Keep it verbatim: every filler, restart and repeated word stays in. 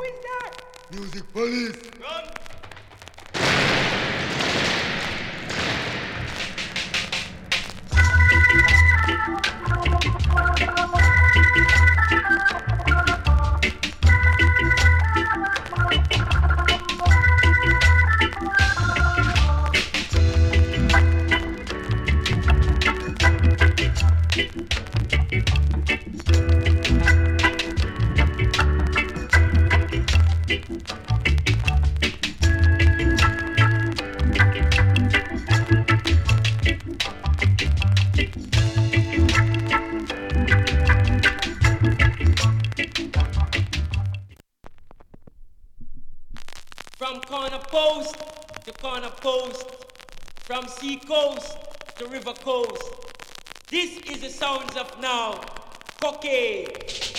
is that? Music police. Run. From corner post to corner post, from sea coast to river coast, this is the sounds of now, cocaine.